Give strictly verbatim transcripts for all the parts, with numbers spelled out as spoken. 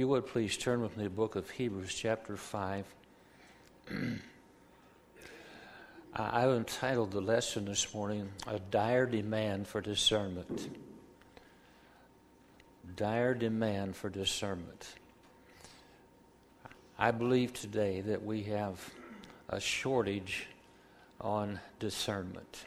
you would, please turn with me to the book of Hebrews, chapter five. I've entitled the lesson this morning, A Dire Demand for Discernment. Dire demand for discernment. I believe today that we have a shortage on discernment.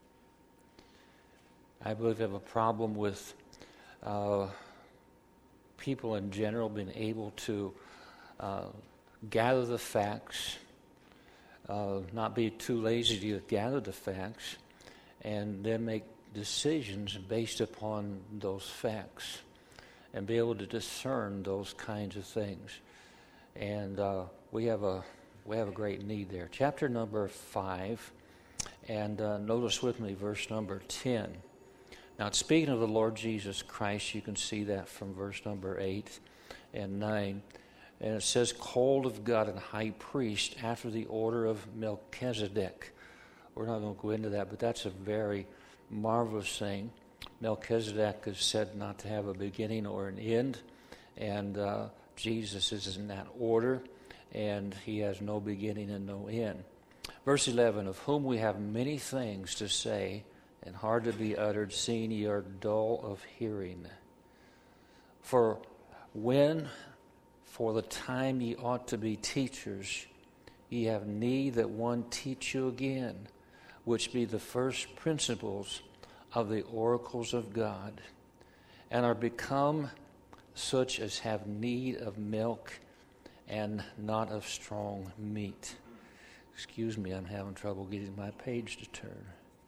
I believe we have a problem with uh, people in general being able to uh, gather the facts, uh, not be too lazy to gather the facts, and then make decisions based upon those facts, and be able to discern those kinds of things. And uh, we have a we have a great need there. Chapter number five, and uh, notice with me verse number ten. Now, speaking of the Lord Jesus Christ, you can see that from verse number eight and nine. And it says, called of God and high priest after the order of Melchizedek. We're not going to go into that, but that's a very marvelous thing. Melchizedek is said not to have a beginning or an end, and uh, Jesus is in that order, and he has no beginning and no end. Verse eleven, of whom we have many things to say, and hard to be uttered, seeing ye are dull of hearing. For when, for the time ye ought to be teachers, ye have need that one teach you again, which be the first principles of the oracles of God, and are become such as have need of milk and not of strong meat. Excuse me, I'm having trouble getting my page to turn.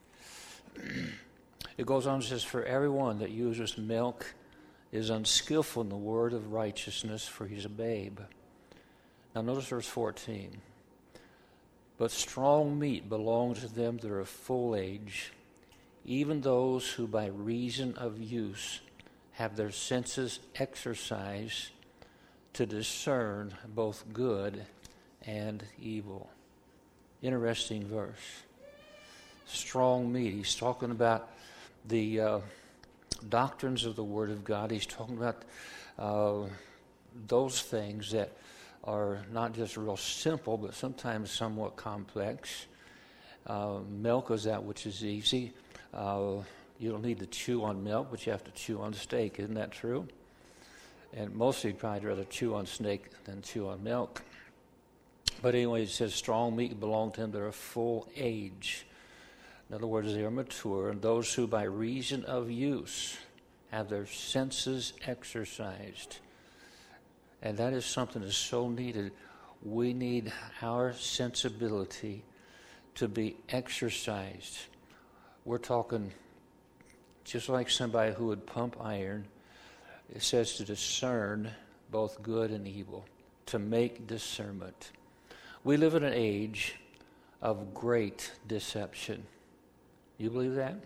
It goes on and says, for everyone that uses milk is unskillful in the word of righteousness, for he's a babe. Now notice verse fourteen. But strong meat belongs to them that are of full age, even those who by reason of use have their senses exercised to discern both good and evil. Interesting verse. Strong meat. He's talking about the uh, doctrines of the Word of God. He's talking about uh, those things that are not just real simple, but sometimes somewhat complex. Uh, milk is that which is easy. Uh, you don't need to chew on milk, but you have to chew on steak. Isn't that true? And mostly you'd probably rather chew on steak than chew on milk. But anyway, it says strong meat belong to them that are full age. In other words, they are mature, and those who by reason of use have their senses exercised. And that is something that's so needed. We need our sensibility to be exercised. We're talking just like somebody who would pump iron. It says to discern both good and evil, to make discernment. We live in an age of great deception. You believe that?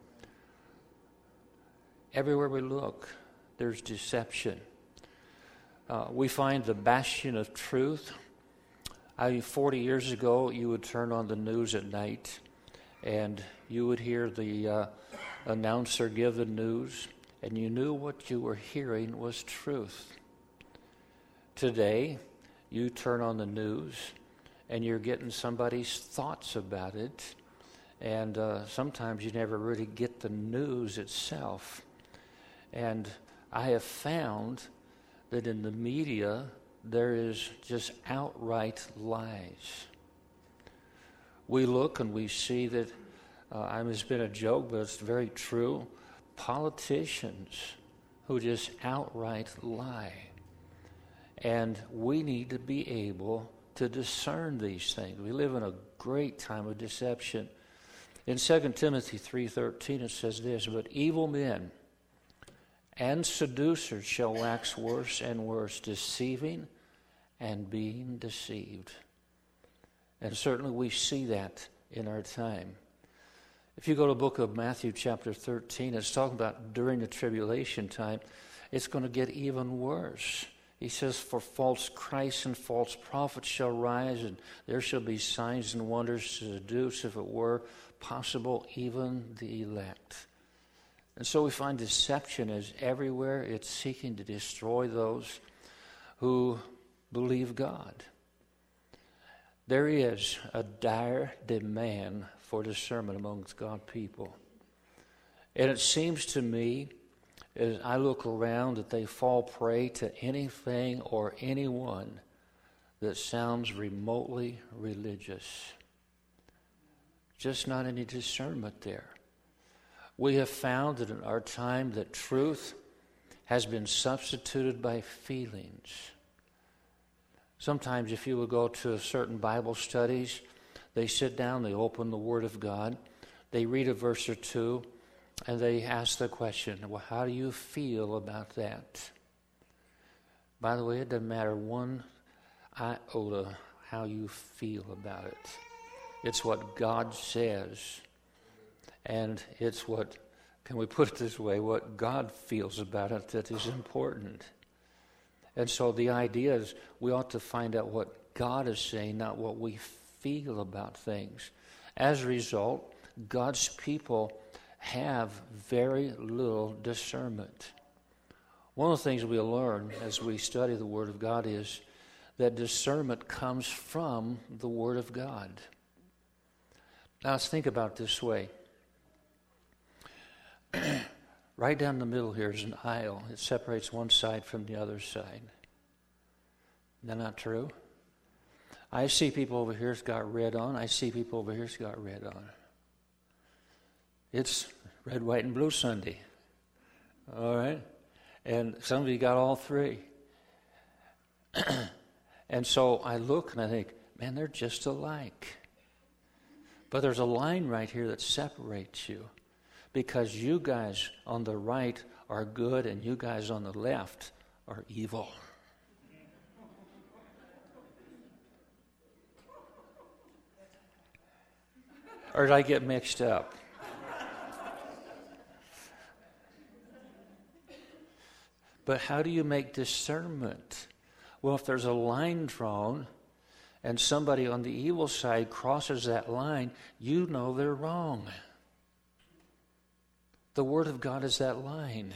Everywhere we look, there's deception. Uh, we find the bastion of truth. I mean, forty years ago, you would turn on the news at night, and you would hear the uh, announcer give the news, and you knew what you were hearing was truth. Today, you turn on the news, and you're getting somebody's thoughts about it, and uh, sometimes you never really get the news itself. And I have found that in the media, there is just outright lies. We look and we see that, uh, I mean, it's been a joke, but it's very true, politicians who just outright lie. And we need to be able to discern these things. We live in a great time of deception. In Second Timothy three thirteen, it says this, but evil men and seducers shall wax worse and worse, deceiving and being deceived. And certainly we see that in our time. If you go to the book of Matthew chapter thirteen, it's talking about during the tribulation time, it's going to get even worse. He says, for false Christs and false prophets shall rise, and there shall be signs and wonders to seduce, if it were possible, even the elect. And so we find deception is everywhere. It's seeking to destroy those who believe God. There is a dire demand for discernment amongst God's people. And it seems to me, as I look around, that they fall prey to anything or anyone that sounds remotely religious. Just not any discernment there. We have found that in our time that truth has been substituted by feelings. Sometimes if you would go to certain Bible studies, they sit down, they open the Word of God, they read a verse or two, and they ask the question, well, how do you feel about that? By the way, it doesn't matter one iota how you feel about it. It's what God says, and it's what, can we put it this way, what God feels about it that is important. And so the idea is we ought to find out what God is saying, not what we feel about things. As a result, God's people have very little discernment. One of the things we'll learn as we study the Word of God is that discernment comes from the Word of God. Now let's think about it this way. Right down the middle here is an aisle. It separates one side from the other side. Is that not true? I see people over here that's got red on. I see people over here that's got red on. It's red, white, and blue Sunday. All right? And some of you got all three. And so I look and I think, man, they're just alike. But there's a line right here that separates you. Because you guys on the right are good and you guys on the left are evil. Or did I get mixed up? But how do you make discernment? Well, if there's a line drawn and somebody on the evil side crosses that line, you know they're wrong. The Word of God is that line.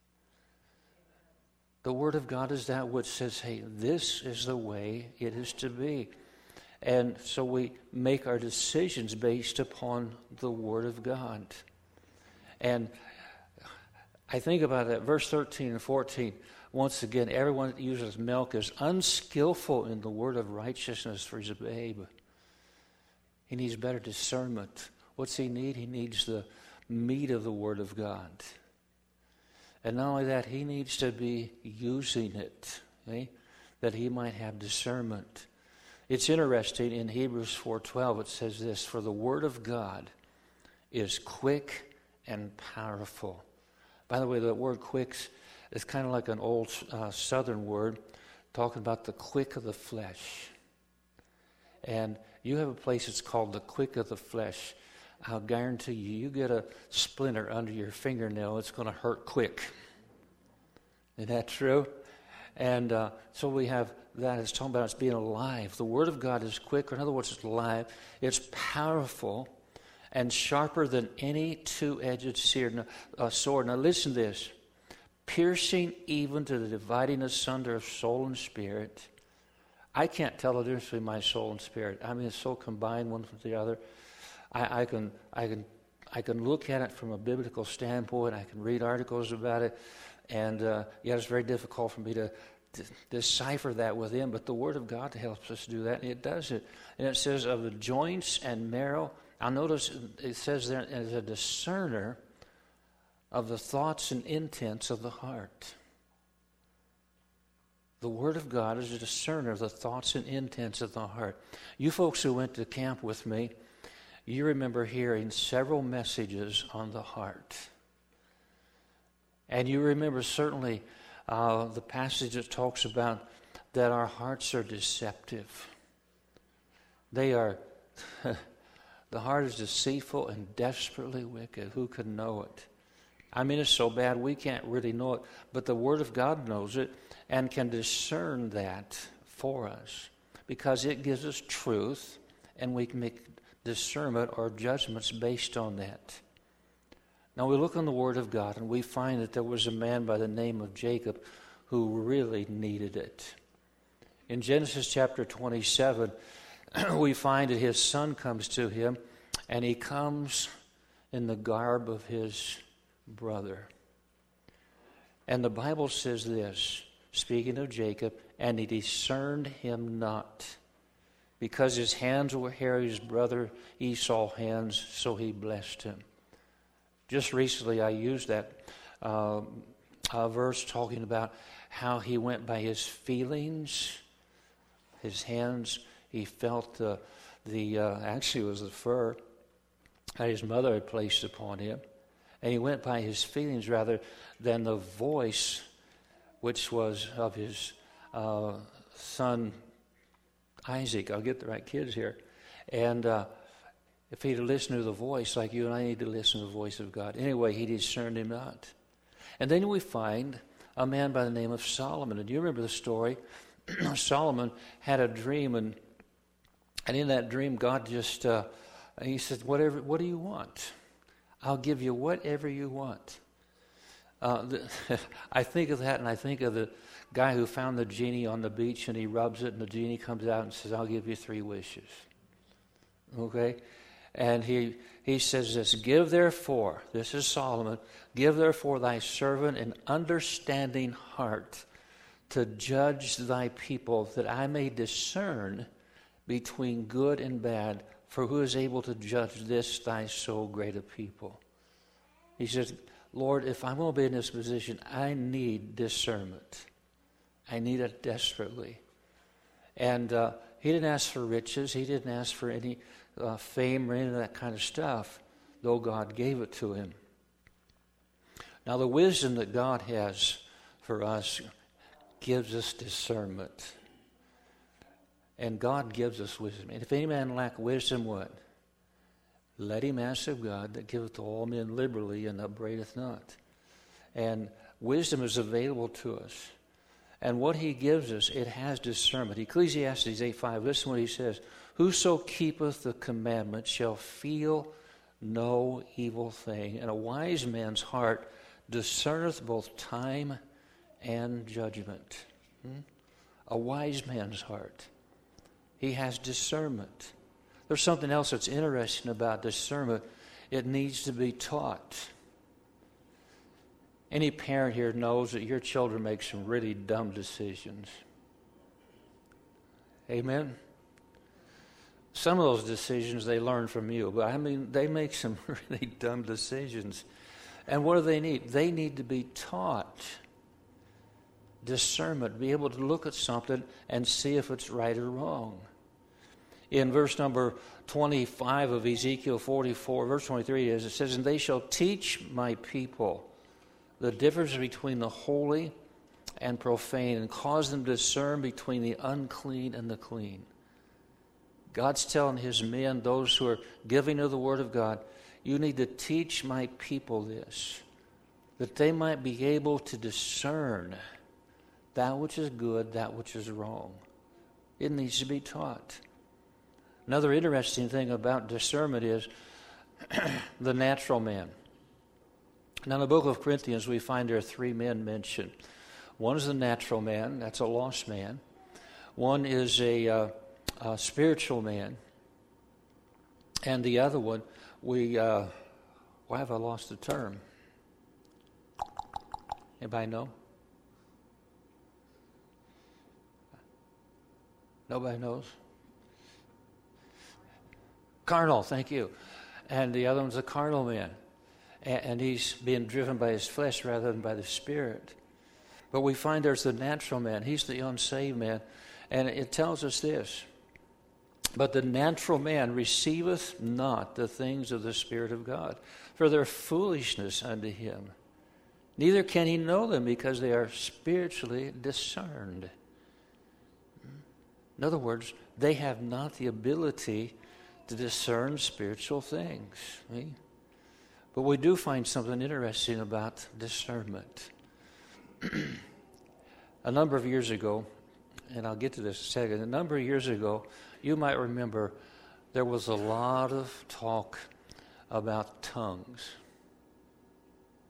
The Word of God is that which says, hey, this is the way it is to be. And so we make our decisions based upon the Word of God. And I think about that, verse thirteen and fourteen. Once again, everyone that uses milk is unskillful in the word of righteousness, for he's a babe. He needs better discernment. What's he need? He needs the meat of the Word of God. And not only that, he needs to be using it, okay, that he might have discernment. It's interesting, in Hebrews four twelve it says this, for the Word of God is quick and powerful. By the way, the word quick is kind of like an old uh, southern word talking about the quick of the flesh. And you have a place that's called the quick of the flesh. I'll guarantee you, you get a splinter under your fingernail, it's going to hurt quick. Isn't that true? And uh, so we have that. It's talking about it's being alive. The Word of God is quick, or in other words, it's alive. It's powerful and sharper than any two-edged sword. Now listen to this. Piercing even to the dividing asunder of soul and spirit. I can't tell the difference between my soul and spirit. I mean, it's so combined one with the other. I, I can, I can, I can look at it from a biblical standpoint. I can read articles about it, and uh, yeah, it's very difficult for me to, to decipher that within. But the Word of God helps us do that, and it does it. And it says of the joints and marrow. I'll notice it says there as a discerner of the thoughts and intents of the heart. The Word of God is a discerner of the thoughts and intents of the heart. You folks who went to camp with me, you remember hearing several messages on the heart. And you remember certainly uh, the passage that talks about that our hearts are deceptive. They are, the heart is deceitful and desperately wicked. Who can know it? I mean, it's so bad we can't really know it, but the Word of God knows it and can discern that for us because it gives us truth and we can make discernment or judgments based on that. Now we look on the Word of God and we find that there was a man by the name of Jacob who really needed it. In Genesis chapter twenty-seven, we find that his son comes to him, and he comes in the garb of his brother. And the Bible says this, speaking of Jacob, and he discerned him not, because his hands were hairy, his brother Esau's hands, so he blessed him. Just recently I used that uh, uh, verse talking about how he went by his feelings, his hands. He felt the, the uh, actually it was the fur that his mother had placed upon him. And he went by his feelings rather than the voice, which was of his uh, son Isaac. I'll get the right kids here. And uh, if he'd listened to the voice, like you and I need to listen to the voice of God. Anyway, he discerned him not. And then we find a man by the name of Solomon. And do you remember the story? Solomon had a dream, and and in that dream, God just, uh, he said, "Whatever, what do you want? I'll give you whatever you want." Uh, the, I think of that, and I think of the guy who found the genie on the beach, and he rubs it, and the genie comes out and says, "I'll give you three wishes." Okay? And he he says this, "Give therefore," this is Solomon, "give therefore thy servant an understanding heart to judge thy people, that I may discern between good and bad, for who is able to judge this thy so great a people?" He says, "Lord, if I'm going to be in this position, I need discernment. I need it desperately." And uh, he didn't ask for riches. He didn't ask for any uh, fame or any of that kind of stuff, though God gave it to him. Now, the wisdom that God has for us gives us discernment. And God gives us wisdom. And if any man lack wisdom, what? Let him ask of God, that giveth to all men liberally and upbraideth not. And wisdom is available to us. And what he gives us, it has discernment. Ecclesiastes eight five, listen what he says. "Whoso keepeth the commandment shall feel no evil thing, and a wise man's heart discerneth both time and judgment." Hmm? A wise man's heart. He has discernment. There's something else that's interesting about discernment. It needs to be taught. Any parent here knows that your children make some really dumb decisions. Amen? Some of those decisions they learn from you, but I mean, they make some really dumb decisions. And what do they need? They need to be taught discernment, be able to look at something and see if it's right or wrong. In verse number twenty-five of Ezekiel forty-four, verse twenty-three is, it says, "And they shall teach my people the difference between the holy and profane, and cause them to discern between the unclean and the clean." God's telling his men, those who are giving of the word of God, you need to teach my people this, that they might be able to discern that which is good, that which is wrong. It needs to be taught. Another interesting thing about discernment is the natural man. Now, in the book of Corinthians, we find there are three men mentioned. One is the natural man, that's a lost man. One is a, uh, a spiritual man. And the other one, we, uh, why have I lost the term? Anybody know? Nobody knows? Carnal, thank you. And the other one's a carnal man. And, and he's being driven by his flesh rather than by the Spirit. But we find there's the natural man. He's the unsaved man. And it tells us this. "But the natural man receiveth not the things of the Spirit of God, for they're foolishness unto him. Neither can he know them, because they are spiritually discerned." In other words, they have not the ability to discern spiritual things. See? But we do find something interesting about discernment. A number of years ago, and I'll get to this in a second, a number of years ago, you might remember there was a lot of talk about tongues.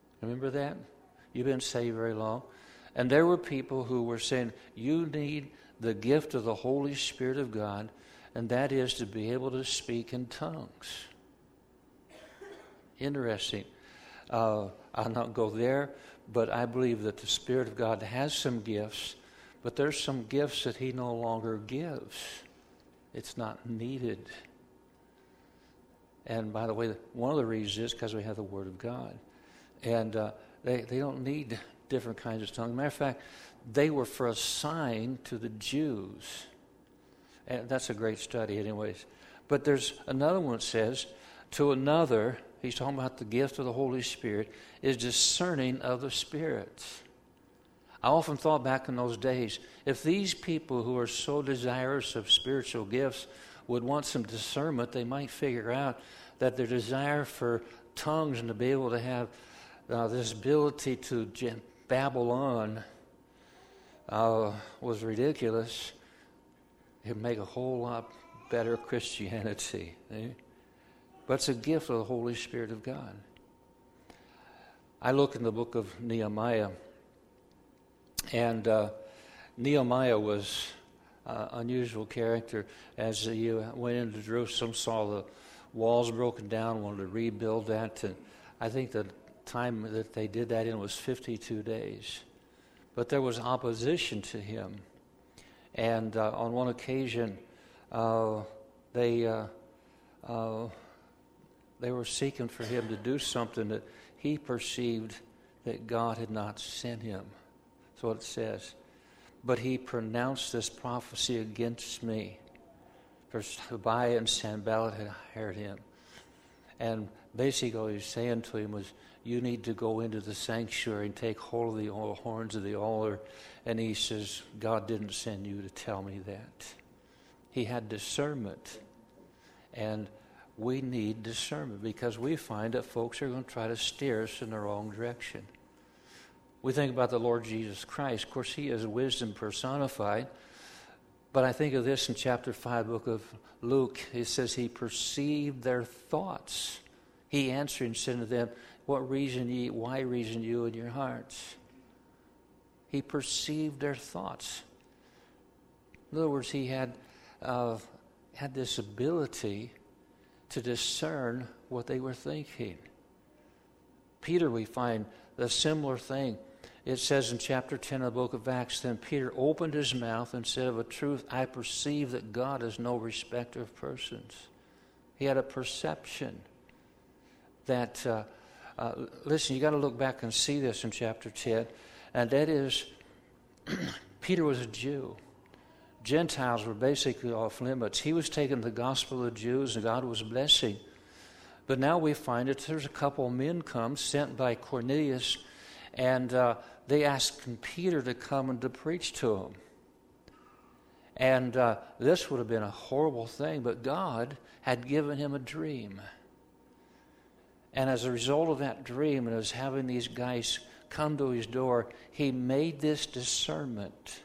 Remember that? You've been saved very long. And there were people who were saying, you need the gift of the Holy Spirit of God, and that is to be able to speak in tongues. Interesting. Uh, I'll not go there, but I believe that the Spirit of God has some gifts, but there's some gifts that he no longer gives. It's not needed. And by the way, one of the reasons is because we have the Word of God. And uh, they, they don't need different kinds of tongues. Matter of fact, they were for a sign to the Jews. And that's a great study anyways. But there's another one that says, to another, he's talking about the gift of the Holy Spirit, is discerning of the spirits. I often thought back in those days, if these people who are so desirous of spiritual gifts would want some discernment, they might figure out that their desire for tongues and to be able to have uh, this ability to j- babble on uh, was ridiculous. It would make a whole lot better Christianity. Eh? But it's a gift of the Holy Spirit of God. I look in the book of Nehemiah, and uh, Nehemiah was uh, unusual character. As he went into Jerusalem, saw the walls broken down, wanted to rebuild that. And I think the time that they did that in was fifty-two days. But there was opposition to him. And uh, on one occasion, uh, they uh, uh, they were seeking for him to do something that he perceived that God had not sent him. That's what it says. But he pronounced this prophecy against me. For Tobiah and Sanballat had hired him. And basically what he was saying to him was, you need to go into the sanctuary and take hold of the horns of the altar. And he says, God didn't send you to tell me that. He had discernment. And we need discernment because we find that folks are going to try to steer us in the wrong direction. We think about the Lord Jesus Christ. Of course, he is wisdom personified. But I think of this in chapter five, book of Luke. It says he perceived their thoughts. He answered and said to them, what reason ye, why reason you in your hearts? He perceived their thoughts. In other words, he had uh, had this ability to discern what they were thinking. Peter, we find the similar thing. It says in chapter ten of the book of Acts, then Peter opened his mouth and said, of a truth, I perceive that God is no respecter of persons. He had a perception that, uh, uh, listen, you got to look back and see this in chapter ten, and that is, Peter was a Jew. Gentiles were basically off limits. He was taking the gospel of the Jews, and God was blessing. But now we find that there's a couple of men come, sent by Cornelius, and uh, they asked Peter to come and to preach to them. And uh, this would have been a horrible thing, but God had given him a dream. And as a result of that dream, and as having these guys come to his door, he made this discernment.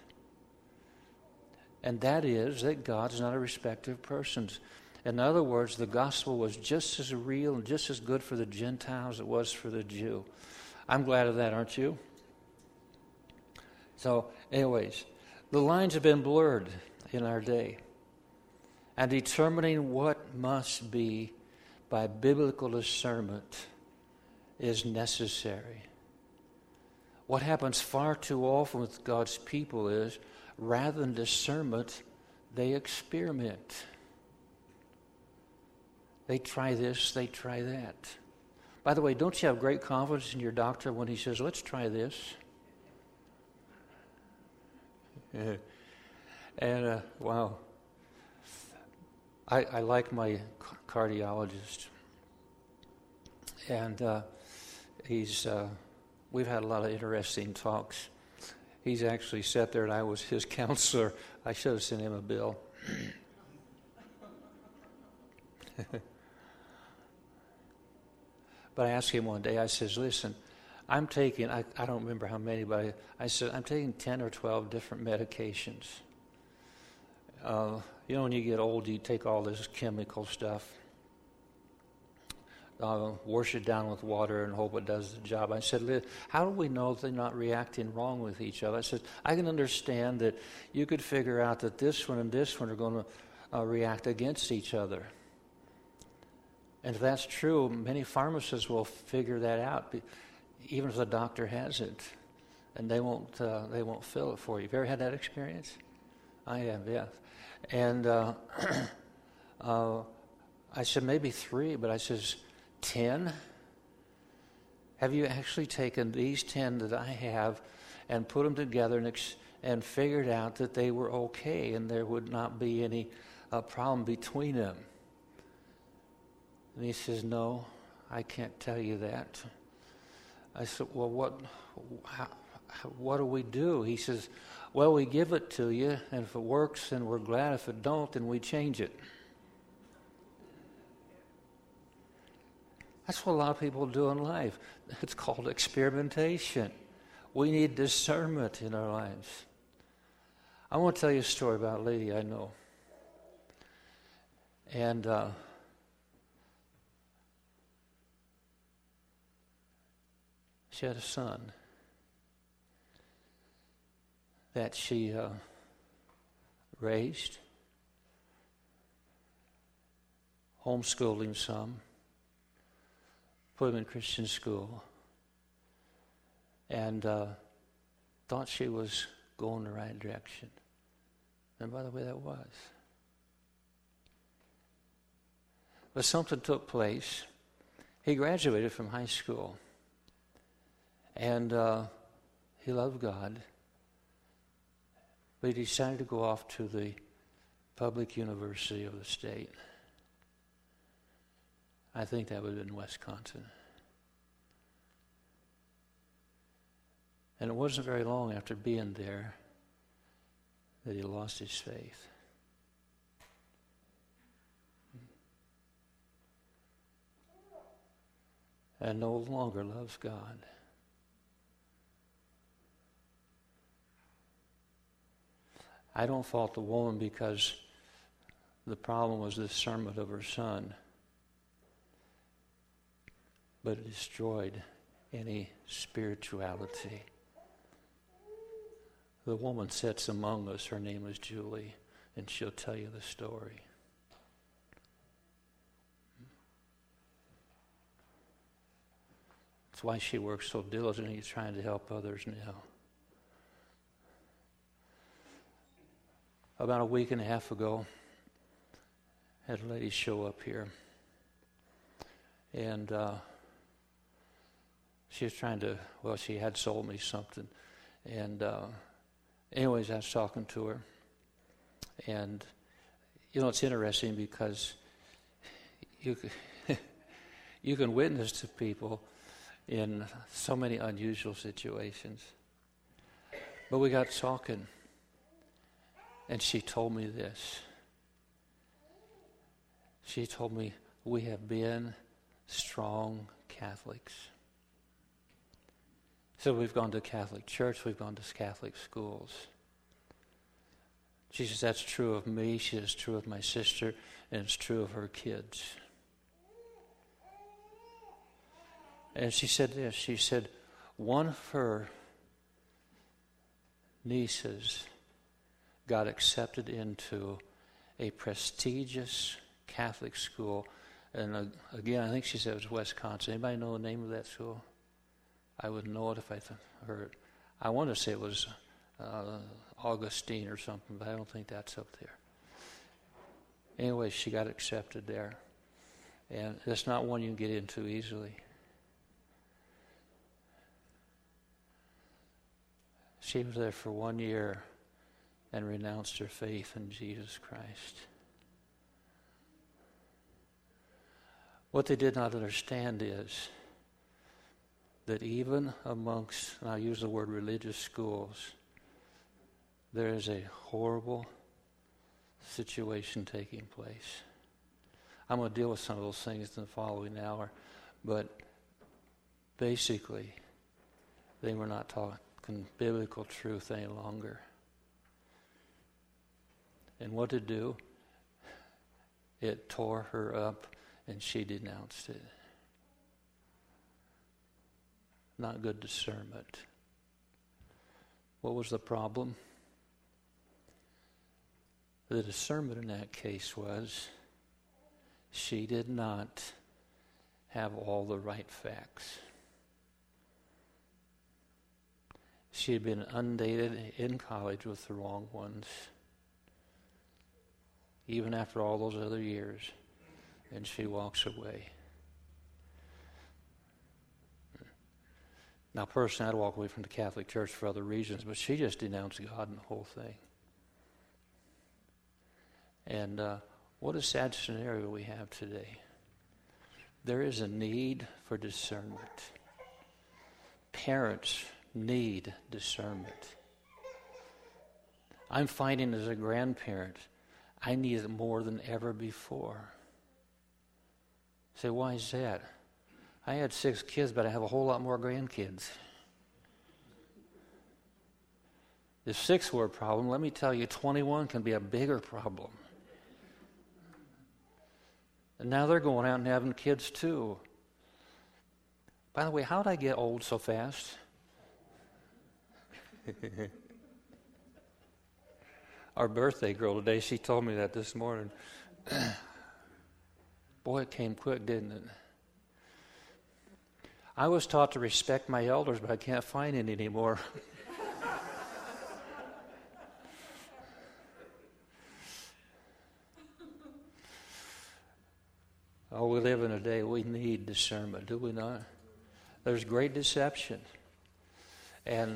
And that is that God is not a respecter of persons. In other words, the gospel was just as real and just as good for the Gentiles as it was for the Jew. I'm glad of that, aren't you? So, anyways, the lines have been blurred in our day. And determining what must be by biblical discernment is necessary. What happens far too often with God's people is, rather than discernment, they experiment. They try this, they try that. By the way, don't you have great confidence in your doctor when he says, let's try this? And, uh, wow. I, I like my cardiologist. And uh, he's, uh, we've had a lot of interesting talks. He's actually sat there and I was his counselor. I should have sent him a bill. But I asked him one day, I says, listen, I'm taking, I, I don't remember how many, but I, I said, I'm taking ten or twelve different medications. Uh, you know, when you get old, you take all this chemical stuff. uh, wash it down with water and hope it does the job. I said, Liz, how do we know they're not reacting wrong with each other? I said, I can understand that you could figure out that this one and this one are going to uh, react against each other. And if that's true, many pharmacists will figure that out, even if the doctor has it, and they won't uh, they won't fill it for you. Have you ever had that experience? I have, yes. And uh, uh, I said, maybe three, but I says, ten? Have you actually taken these ten that I have and put them together and, ex- and figured out that they were okay and there would not be any uh, problem between them? And he says, no, I can't tell you that. I said, well, what, how, what do we do? He says, well, we give it to you, and if it works, then we're glad. If it don't, then we change it. That's what a lot of people do in life. It's called experimentation. We need discernment in our lives. I want to tell you a story about a lady I know. And uh, she had a son that she uh, raised, homeschooled him some, put him in Christian school, and uh, thought she was going the right direction. And by the way, that was. But something took place. He graduated from high school, and uh, he loved God, but he decided to go off to the public university of the state. I think that would have been Wisconsin. And it wasn't very long after being there that he lost his faith. And no longer loves God. I don't fault the woman because the problem was the discernment of her son. But it destroyed any spirituality. The woman sits among us. Her name is Julie, and she'll tell you the story. That's why she works so diligently trying to help others now. About a week and a half ago, I had a lady show up here. And uh, she was trying to, well, she had sold me something. And uh, anyways, I was talking to her. And, you know, it's interesting because you, you can witness to people in so many unusual situations. But we got talking. And she told me this. She told me, we have been strong Catholics. So we've gone to Catholic church, we've gone to Catholic schools. She says, that's true of me, she says, it's true of my sister, and it's true of her kids. And she said this, she said, one of her nieces got accepted into a prestigious Catholic school. And uh, again, I think she said it was Wisconsin. Anybody know the name of that school? I would know it if I th- heard. I want to say it was uh, Augustine or something, but I don't think that's up there. Anyway, she got accepted there. And it's not one you can get into easily. She was there for one year and renounced her faith in Jesus Christ. What they did not understand is that even amongst, and I use the word religious schools, there is a horrible situation taking place. I'm going to deal with some of those things in the following hour, but basically, they were not talking biblical truth any longer. And what to do? It tore her up, and she denounced it. not good discernment. What was the problem? The discernment in that case was she did not have all the right facts. She had been undated in college with the wrong ones, even after all those other years, and she walks away. Now, personally, I'd walk away from the Catholic Church for other reasons, but she just denounced God and the whole thing. And uh, what a sad scenario we have today. There is a need for discernment. Parents need discernment. I'm finding as a grandparent, I need it more than ever before. Say, why is that? I had six kids, but I have a whole lot more grandkids. If six were a problem, let me tell you, twenty-one can be a bigger problem. And now they're going out and having kids too. By the way, how did I get old so fast? Our birthday girl today, she told me that this morning. Boy, it came quick, didn't it? I was taught to respect my elders, but I can't find any anymore. Oh, we live in a day we need discernment, do we not? There's great deception. And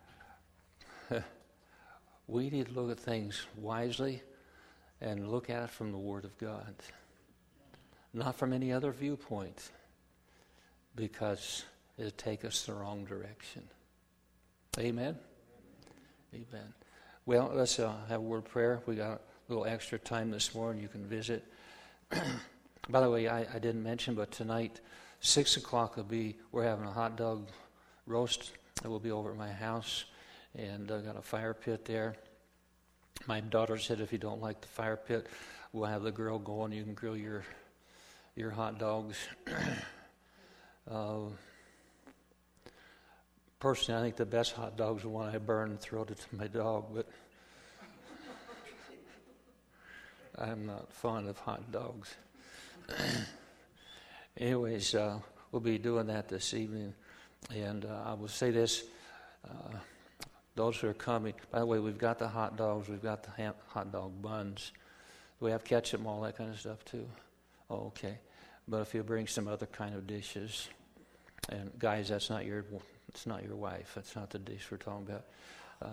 we need to look at things wisely and look at it from the Word of God, not from any other viewpoint, because it'll take us the wrong direction. Amen? Amen. Well, let's uh, have a word of prayer. We got a little extra time this morning. You can visit. By the way, I, I didn't mention, but tonight, six o'clock will be, we're having a hot dog roast. It will be over at my house, and I got a fire pit there. My daughter said if you don't like the fire pit, we'll have the grill going. You can grill your your hot dogs. uh, personally, I think the best hot dogs are the one I burn and throw it to my dog, but I'm not fond of hot dogs. Anyways, uh, we'll be doing that this evening. And uh, I will say this, uh, those who are coming, by the way, we've got the hot dogs, we've got the ham, hot dog buns. Do we have ketchup and all that kind of stuff too? Oh, okay. But if you bring some other kind of dishes, and guys, that's not your, it's not your wife, that's not the dish we're talking about. Uh,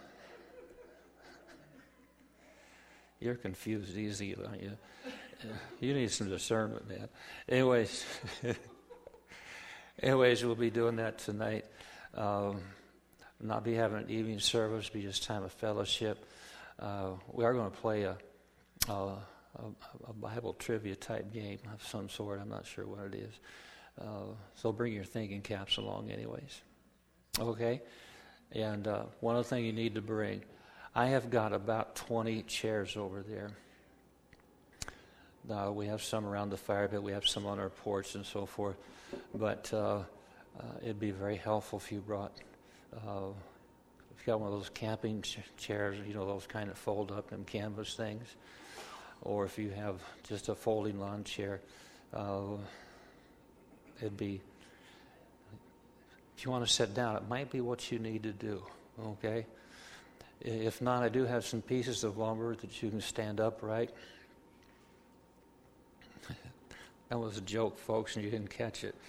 you're confused easy, aren't you? You need some discernment, man. Anyways, anyways, we'll be doing that tonight. Um, not be having an evening service, be just time of fellowship. Uh, we are going to play a, a, a, a Bible trivia type game of some sort. I'm not sure what it is. Uh, so bring your thinking caps along, anyways. Okay. And uh, one other thing you need to bring. I have got about twenty chairs over there. Uh, we have some around the fire pit, we have some on our porch and so forth, but uh, uh, it'd be very helpful if you brought, uh, if you got one of those camping ch- chairs, you know, those kind of fold up and canvas things, or if you have just a folding lawn chair, uh, it'd be, if you want to sit down, it might be what you need to do, okay? If not, I do have some pieces of lumber that you can stand upright. That was a joke, folks, and you didn't catch it.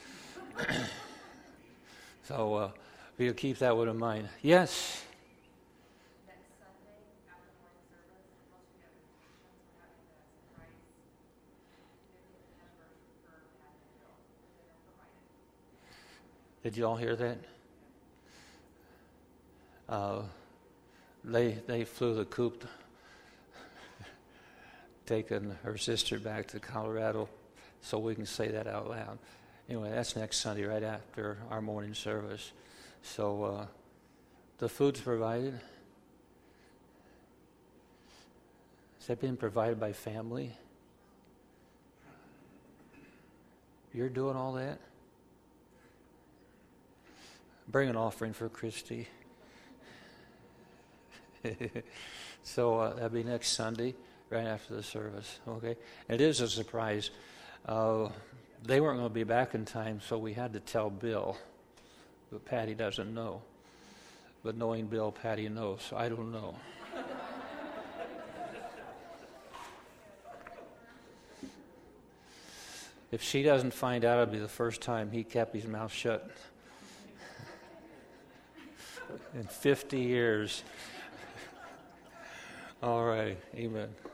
So, uh, if you keep that one in mind. Yes? Next Sunday, after morning service, most of the other Christians were having the surprise fiftieth anniversary for Advent Hill dinner provided. Did you all hear that? Uh, they they flew the coop, taking her sister back to Colorado, so we can say that out loud. Anyway, that's next Sunday, right after our morning service. So uh, the food's provided. Is that being provided by family? You're doing all that? bring an offering for Christy. So uh, that'll be next Sunday, right after the service. Okay, it is a surprise. Uh, they weren't going to be back in time, so we had to tell Bill, but Patty doesn't know. But knowing Bill, Patty knows. So I don't know. If she doesn't find out, it'll be the first time he kept his mouth shut in fifty years. All right, amen.